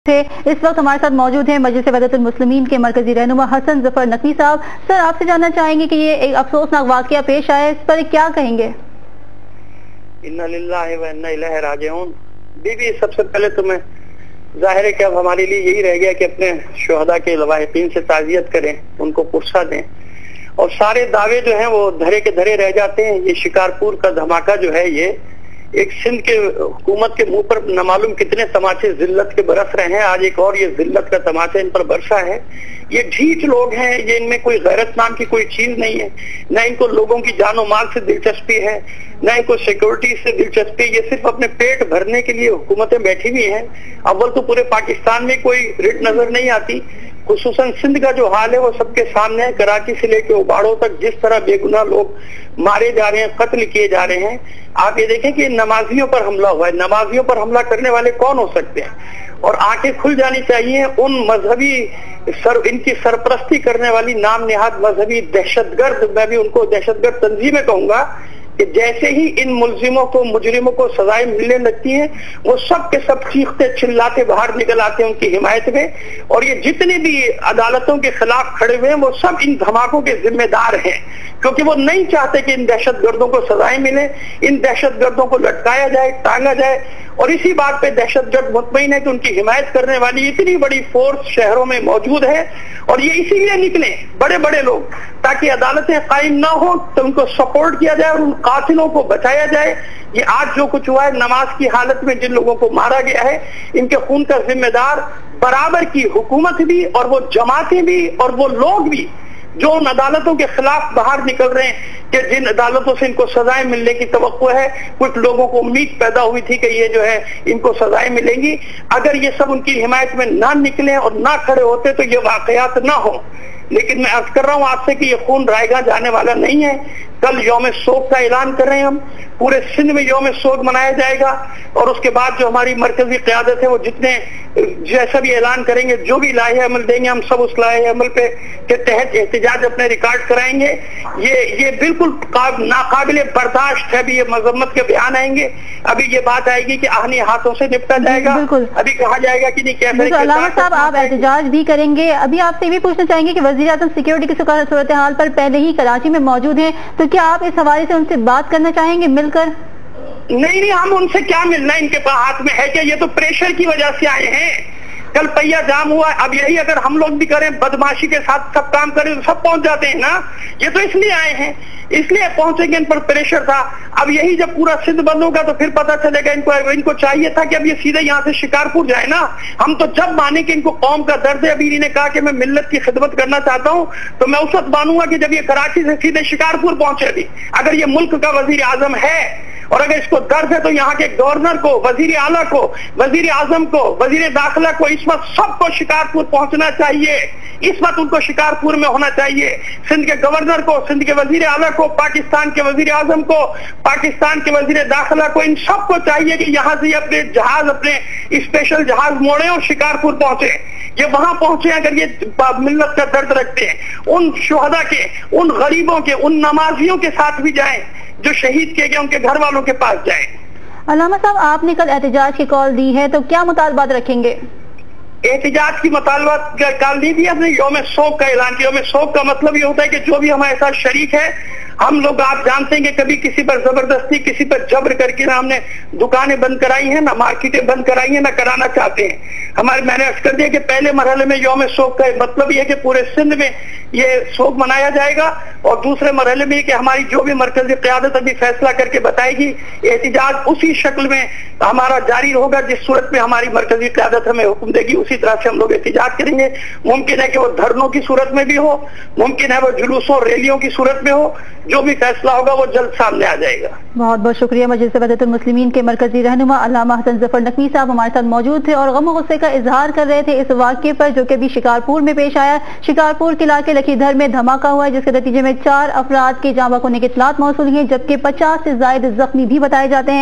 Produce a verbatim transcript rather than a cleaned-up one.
تھے اس وقت ہمارے ساتھ موجود ہیں مجلس وحدت المسلمین کے مرکزی رہنما حسن ظفر نقوی صاحب۔ سر، آپ سے جاننا چاہیں گے کہ یہ ایک افسوسناک واقعہ پیش آیا ہے، اس پر کیا کہیں گے؟ انا للہ و انا الیہ راجعون۔ بی بی سب سے پہلے تو میں ظاہر ہے کہ اب ہمارے لیے یہی رہ گیا کہ اپنے شہداء کے لواحقین سے تعزیت کریں، ان کو پرسہ دیں، اور سارے دعوے جو ہیں وہ دھرے کے دھرے رہ جاتے ہیں۔ یہ شکارپور کا دھماکہ جو ہے یہ ایک سندھ کے حکومت کے منہ پر نہ معلوم کتنے تماچے ذلت کے برس رہے ہیں، آج ایک اور یہ ذلت کا تماچا ان پر برسا ہے۔ یہ ڈھیٹ لوگ ہیں، یہ ان میں کوئی غیرت نام کی کوئی چیز نہیں ہے، نہ ان کو لوگوں کی جان و مال سے دلچسپی ہے، نہ ان کو سیکورٹی سے دلچسپی، یہ صرف اپنے پیٹ بھرنے کے لیے حکومتیں بیٹھی ہوئی ہیں۔ اول تو پورے پاکستان میں کوئی رٹ نظر نہیں آتی، خصوصاً سندھ کا جو حال ہے وہ سب کے سامنے ہے۔ کراچی سے لے کے اوباڑوں تک جس طرح بے گناہ لوگ مارے جا رہے ہیں، قتل کیے جا رہے ہیں۔ آپ یہ دیکھیں کہ نمازیوں پر حملہ ہوا ہے، نمازیوں پر حملہ کرنے والے کون ہو سکتے ہیں؟ اور آنکھیں کھل جانی چاہیے ان مذہبی سر ان کی سرپرستی کرنے والی نام نہاد مذہبی دہشت گرد، میں بھی ان کو دہشت گرد تنظیمیں کہوں گا، کہ جیسے ہی ان ملزموں کو مجرموں کو سزائیں ملنے لگتی ہیں وہ سب کے سب چیختے چلاتے باہر نکل آتے ہیں ان کی حمایت میں، اور یہ جتنے بھی عدالتوں کے خلاف کھڑے ہوئے ہیں وہ سب ان دھماکوں کے ذمہ دار ہیں، کیونکہ وہ نہیں چاہتے کہ ان دہشت گردوں کو سزائیں ملیں، ان دہشت گردوں کو لٹکایا جائے، ٹانگا جائے۔ اور اسی بات پہ دہشت گرد مطمئن ہے کہ ان کی حمایت کرنے والی اتنی بڑی فورس شہروں میں موجود ہے، اور یہ اسی لیے نکلے بڑے بڑے لوگ تاکہ عدالتیں قائم نہ ہوں تو ان کو سپورٹ کیا جائے اور ان قاتلوں کو بچایا جائے۔ یہ آج جو کچھ ہوا ہے نماز کی حالت میں جن لوگوں کو مارا گیا ہے، ان کے خون کا ذمہ دار برابر کی حکومت بھی اور وہ جماعتیں بھی اور وہ لوگ بھی جو ان عدالتوں کے خلاف باہر نکل رہے ہیں کہ جن عدالتوں سے ان کو سزائیں ملنے کی توقع ہے۔ کچھ لوگوں کو امید پیدا ہوئی تھی کہ یہ جو ہے ان کو سزائیں ملیں گی، اگر یہ سب ان کی حمایت میں نہ نکلیں اور نہ کھڑے ہوتے تو یہ واقعات نہ ہوں۔ لیکن میں عرض کر رہا ہوں آپ سے کہ یہ خون رائے گاہ جانے والا نہیں ہے۔ کل یوم سوگ کا اعلان کر رہے ہیں ہم، پورے سندھ میں یوم سوگ منایا جائے گا، اور اس کے بعد جو ہماری مرکزی قیادت ہے وہ جتنے جیسا بھی اعلان کریں گے، جو بھی لائحہ عمل دیں گے، ہم سب اس لائحہ عمل پہ کے تحت احتجاج اپنے ریکارڈ کرائیں گے۔ یہ یہ بالکل ناقابل برداشت ہے۔ ابھی یہ مذمت کے بیان آئیں گے، ابھی یہ بات آئے گی کہ آہنی ہاتھوں سے نپٹا جائے گا، ابھی کہا جائے گا کہ نہیں کیسے۔ علامہ صاحب، آپ احتجاج بھی کریں گے، ابھی آپ سے یہ بھی پوچھنا چاہیں گے کہ وزیر اعظم سیکورٹی کی صورتحال پر پہلے ہی کراچی میں موجود ہیں، تو کیا آپ اس حوالے سے ان سے بات کرنا چاہیں گے مل کر؟ نہیں نہیں، ہم ان سے کیا ملنا ہے، ان کے ہاتھ میں ہے کہ یہ تو پریشر کی وجہ سے آئے ہیں۔ کل پہیا جام ہوا، اب یہی اگر ہم لوگ بھی کریں، بدماشی کے ساتھ سب کام کریں تو سب پہنچ جاتے ہیں نا۔ یہ تو اس لیے آئے ہیں، اس لیے پہنچیں گے، ان پر پریشر تھا۔ اب یہی جب پورا سندھ بند ہوگا تو پھر پتہ چلے گا ان کو ان کو چاہیے تھا کہ اب یہ سیدھے یہاں سے شکارپور جائے نا۔ ہم تو جب مانیں کہ ان کو قوم کا درد ہے، ابھی انہوں نے کہا کہ میں ملت کی خدمت کرنا چاہتا ہوں، تو میں اس وقت مانوں گا کہ جب یہ کراچی سے سیدھے شکارپور پہنچے بھی۔ اگر یہ ملک کا وزیر اعظم ہے اور اگر اس کو درد ہے تو یہاں کے گورنر کو، وزیر اعلیٰ کو، وزیر اعظم کو، وزیر داخلہ کو اس وقت سب کو شکارپور پہنچنا چاہیے، اس وقت ان کو شکارپور میں ہونا چاہیے۔ سندھ کے گورنر کو، سندھ کے وزیر اعلیٰ کو، پاکستان کے وزیر اعظم کو، پاکستان کے وزیر داخلہ کو، ان سب کو چاہیے کہ یہاں سے اپنے جہاز اپنے اسپیشل جہاز موڑیں اور شکارپور پہنچے۔ یہ وہاں پہنچے اگر یہ ملت کا درد رکھتے ہیں، ان شہداء کے، ان غریبوں کے، ان نمازیوں کے ساتھ بھی جائیں جو شہید کیے گئے، ان کے گھر والوں کے پاس جائیں۔ علامہ صاحب، آپ نے کل احتجاج کی کال دی ہے، تو کیا مطالبات رکھیں گے؟ احتجاج کی مطالبات کال دی تھی، ہم نے یوم سوگ کا اعلان کیا۔ یوم سوگ کا مطلب یہ ہوتا ہے کہ جو بھی ہمارے ساتھ شریک ہے، ہم لوگ آپ جانتے ہیں کہ کبھی کسی پر زبردستی، کسی پر جبر کر کے نہ ہم نے دکانیں بند کرائی ہیں، نہ مارکیٹیں بند کرائی ہیں، نہ کرانا چاہتے ہیں۔ ہمارے میں نے عرض کر دیا کہ پہلے مرحلے میں یوم سوگ کا مطلب یہ ہے کہ پورے سندھ میں یہ سوگ منایا جائے گا، اور دوسرے مرحلے میں یہ کہ ہماری جو بھی مرکزی قیادت ابھی فیصلہ کر کے بتائے گی، احتجاج اسی شکل میں ہمارا جاری ہوگا جس صورت میں ہماری مرکزی قیادت ہمیں حکم دے گی، اسی طرح سے ہم لوگ احتجاج کریں گے۔ ممکن ہے کہ وہ دھرنوں کی صورت میں بھی ہو، ممکن ہے وہ جلوسوں ریلیوں کی صورت میں ہو، جو بھی فیصلہ ہوگا وہ جلد سامنے آ جائے گا۔ بہت بہت شکریہ۔ مجلس وحدت المسلمین کے مرکزی رہنما علامہ حسن ظفر نقوی صاحب ہمارے ساتھ موجود تھے اور غم و غصے کا اظہار کر رہے تھے اس واقعے پر جو کہ ابھی شکارپور میں پیش آیا۔ شکارپور کے علاقے لکھی دھر میں دھماکہ ہوا ہے جس کے نتیجے میں چار افراد کے جاں بحق ہونے کی اطلاعات موصول ہیں، جبکہ پچاس سے زائد زخمی بھی بتائے جاتے ہیں۔